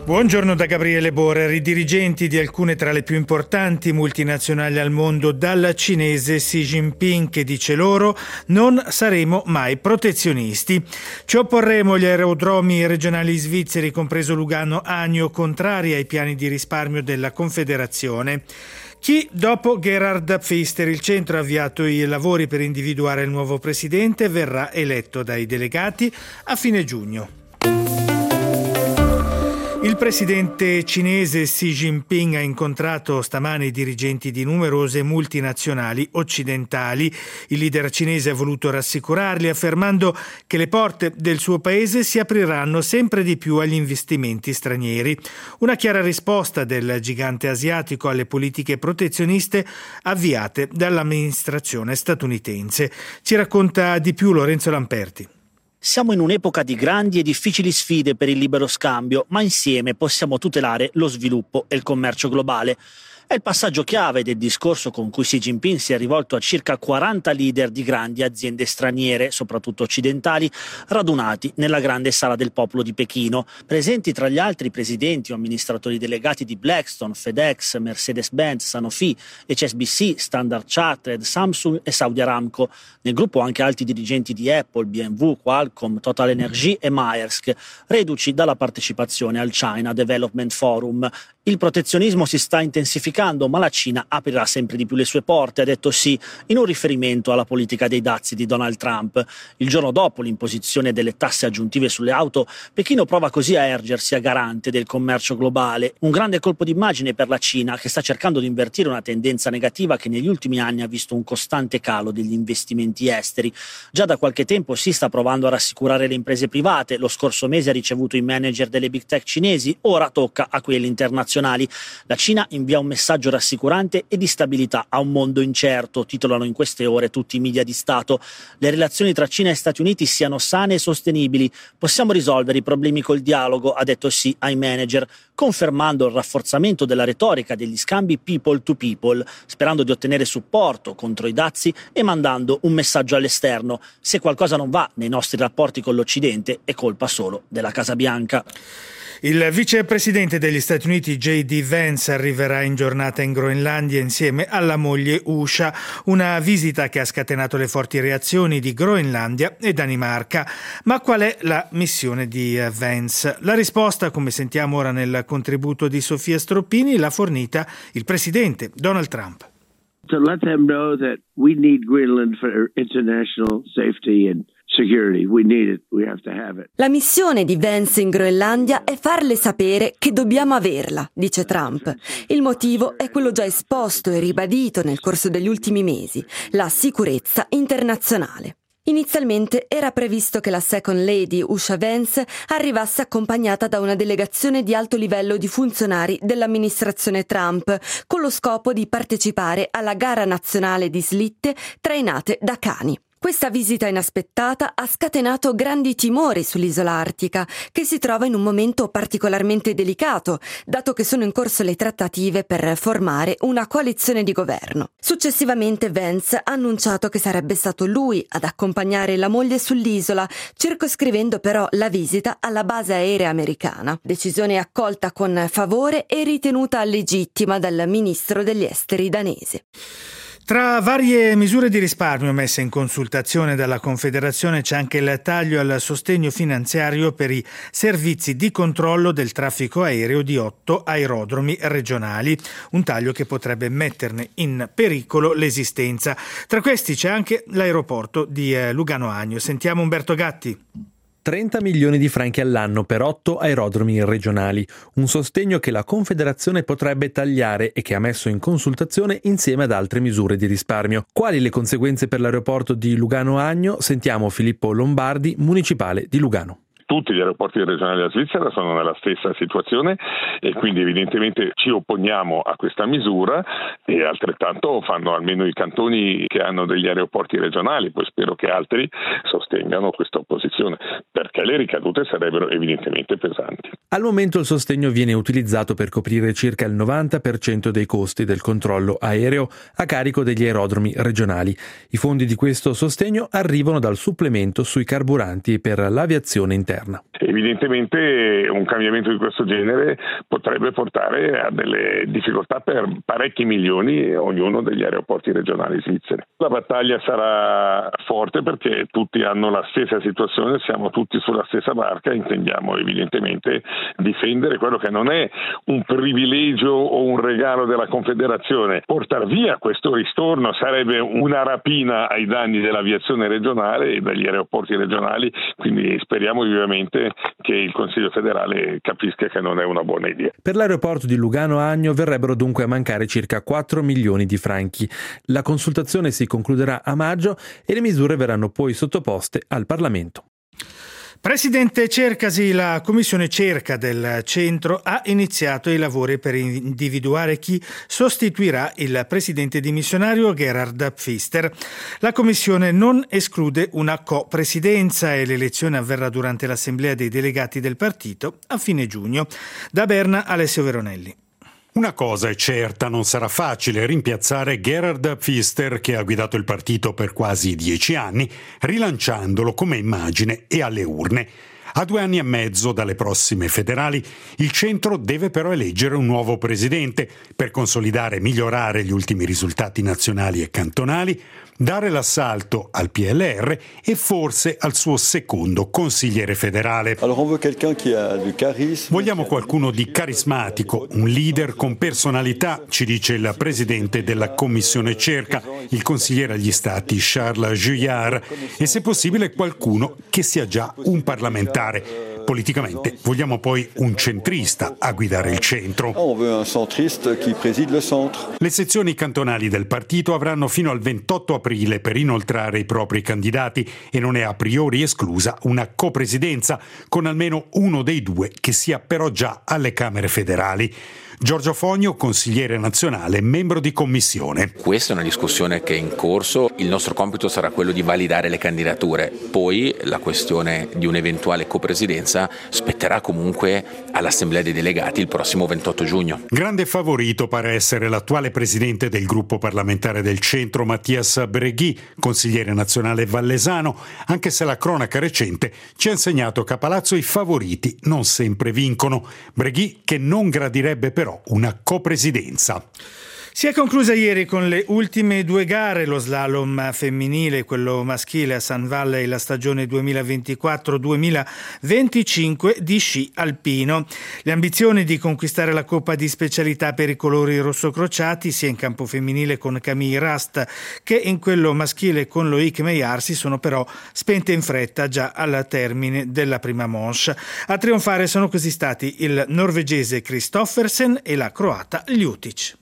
Buongiorno da Gabriele Borer. I dirigenti di alcune tra le più importanti multinazionali al mondo, dalla cinese Xi Jinping, che dice loro: non saremo mai protezionisti. Ci opporremo agli aerodromi regionali svizzeri, compreso Lugano Agno, contrari ai piani di risparmio della Confederazione. Chi, dopo Gerhard Pfister, il centro ha avviato i lavori per individuare il nuovo presidente, verrà eletto dai delegati a fine giugno. Il presidente cinese Xi Jinping ha incontrato stamane i dirigenti di numerose multinazionali occidentali. Il leader cinese ha voluto rassicurarli, affermando che le porte del suo paese si apriranno sempre di più agli investimenti stranieri. Una chiara risposta del gigante asiatico alle politiche protezioniste avviate dall'amministrazione statunitense. Ci racconta di più Lorenzo Lamperti. Siamo in un'epoca di grandi e difficili sfide per il libero scambio, ma insieme possiamo tutelare lo sviluppo e il commercio globale. È il passaggio chiave del discorso con cui Xi Jinping si è rivolto a circa 40 leader di grandi aziende straniere, soprattutto occidentali, radunati nella grande sala del popolo di Pechino. Presenti tra gli altri presidenti o amministratori delegati di Blackstone, FedEx, Mercedes-Benz, Sanofi, HSBC, Standard Chartered, Samsung e Saudi Aramco. Nel gruppo anche alti dirigenti di Apple, BMW, Qualcomm, Total Energy e Maersk, reduci dalla partecipazione al China Development Forum. Il protezionismo si sta intensificando, ma la Cina aprirà sempre di più le sue porte, ha detto Xi, in un riferimento alla politica dei dazi di Donald Trump. Il giorno dopo l'imposizione delle tasse aggiuntive sulle auto, Pechino prova così a ergersi a garante del commercio globale. Un grande colpo d'immagine per la Cina, che sta cercando di invertire una tendenza negativa che negli ultimi anni ha visto un costante calo degli investimenti esteri. Già da qualche tempo Xi sta provando a rassicurare le imprese private. Lo scorso mese ha ricevuto i manager delle big tech cinesi, ora tocca a quelli internazionali. La Cina invia un messaggio rassicurante e di stabilità a un mondo incerto, titolano in queste ore tutti i media di Stato. Le relazioni tra Cina e Stati Uniti siano sane e sostenibili. Possiamo risolvere i problemi col dialogo, ha detto Xi ai manager, confermando il rafforzamento della retorica degli scambi people to people, sperando di ottenere supporto contro i dazi e mandando un messaggio all'esterno: se qualcosa non va nei nostri rapporti con l'Occidente è colpa solo della Casa Bianca. Il vicepresidente degli Stati Uniti J.D. Vance arriverà in giornata in Groenlandia insieme alla moglie Usha, una visita che ha scatenato le forti reazioni di Groenlandia e Danimarca. Ma qual è la missione di Vance? La risposta, come sentiamo ora nel contributo di Sofia Stroppini, l'ha fornita il presidente Donald Trump. To let them know that we need Greenland for international safety and security. We need it. We have to have it. La missione di Vance in Groenlandia è farle sapere che dobbiamo averla, dice Trump. Il motivo è quello già esposto e ribadito nel corso degli ultimi mesi: la sicurezza internazionale. Inizialmente era previsto che la Second Lady Usha Vance arrivasse accompagnata da una delegazione di alto livello di funzionari dell'amministrazione Trump, con lo scopo di partecipare alla gara nazionale di slitte trainate da cani. Questa visita inaspettata ha scatenato grandi timori sull'isola artica, che si trova in un momento particolarmente delicato, dato che sono in corso le trattative per formare una coalizione di governo. Successivamente Vance ha annunciato che sarebbe stato lui ad accompagnare la moglie sull'isola, circoscrivendo però la visita alla base aerea americana. Decisione accolta con favore e ritenuta legittima dal ministro degli esteri danese. Tra varie misure di risparmio messe in consultazione dalla Confederazione c'è anche il taglio al sostegno finanziario per i servizi di controllo del traffico aereo di 8 aerodromi regionali, un taglio che potrebbe metterne in pericolo l'esistenza. Tra questi c'è anche l'aeroporto di Lugano Agno. Sentiamo Umberto Gatti. 30 milioni di franchi all'anno per 8 aerodromi regionali, un sostegno che la Confederazione potrebbe tagliare e che ha messo in consultazione insieme ad altre misure di risparmio. Quali le conseguenze per l'aeroporto di Lugano Agno? Sentiamo Filippo Lombardi, municipale di Lugano. Tutti gli aeroporti regionali della Svizzera sono nella stessa situazione e quindi evidentemente ci opponiamo a questa misura, e altrettanto fanno almeno i cantoni che hanno degli aeroporti regionali. Poi spero che altri sostengano questa opposizione, perché le ricadute sarebbero evidentemente pesanti. Al momento il sostegno viene utilizzato per coprire circa il 90% dei costi del controllo aereo a carico degli aerodromi regionali. I fondi di questo sostegno arrivano dal supplemento sui carburanti per l'aviazione interna. Evidentemente un cambiamento di questo genere potrebbe portare a delle difficoltà per parecchi milioni ognuno degli aeroporti regionali svizzeri. La battaglia sarà forte perché tutti hanno la stessa situazione, siamo tutti sulla stessa barca, intendiamo evidentemente difendere quello che non è un privilegio o un regalo della Confederazione. Portar via questo ristorno sarebbe una rapina ai danni dell'aviazione regionale e degli aeroporti regionali, quindi speriamo vivamente che il Consiglio federale capisca che non è una buona idea. Per l'aeroporto di Lugano-Agno verrebbero dunque a mancare circa 4 milioni di franchi. La consultazione si concluderà a maggio e le misure verranno poi sottoposte al Parlamento. Presidente Cercasi, la commissione Cerca del centro ha iniziato i lavori per individuare chi sostituirà il presidente dimissionario Gerhard Pfister. La commissione non esclude una copresidenza e l'elezione avverrà durante l'assemblea dei delegati del partito a fine giugno. Da Berna, Alessio Veronelli. Una cosa è certa, non sarà facile rimpiazzare Gerhard Pfister, che ha guidato il partito per quasi 10 anni, rilanciandolo come immagine e alle urne. A 2 anni e mezzo dalle prossime federali, il centro deve però eleggere un nuovo presidente per consolidare e migliorare gli ultimi risultati nazionali e cantonali, dare l'assalto al PLR e forse al suo secondo consigliere federale. Vogliamo qualcuno di carismatico, un leader con personalità, ci dice il presidente della commissione Cerca, il consigliere agli stati Charles Juillard, e se possibile qualcuno che sia già un parlamentare. Politicamente vogliamo poi un centrista a guidare il centro. Le sezioni cantonali del partito avranno fino al 28 aprile per inoltrare i propri candidati e non è a priori esclusa una copresidenza con almeno uno dei due che sia però già alle Camere federali. Giorgio Fogno, consigliere nazionale, membro di commissione. Questa è una discussione che è in corso, il nostro compito sarà quello di validare le candidature, poi la questione di un'eventuale copresidenza spetterà comunque all'Assemblea dei Delegati il prossimo 28 giugno. Grande favorito pare essere l'attuale presidente del gruppo parlamentare del centro Mattias Breghi, consigliere nazionale vallesano, anche se la cronaca recente ci ha insegnato che a Palazzo i favoriti non sempre vincono. Breghi che non gradirebbe però una copresidenza. Si è conclusa ieri con le ultime 2 gare, lo slalom femminile e quello maschile a San Valle e la stagione 2024-2025 di sci alpino. Le ambizioni di conquistare la Coppa di specialità per i colori rossocrociati, sia in campo femminile con Camille Rast che in quello maschile con Loïc Meillard, si sono però spente in fretta già al termine della prima manche. A trionfare sono così stati il norvegese Kristoffersen e la croata Ljutic.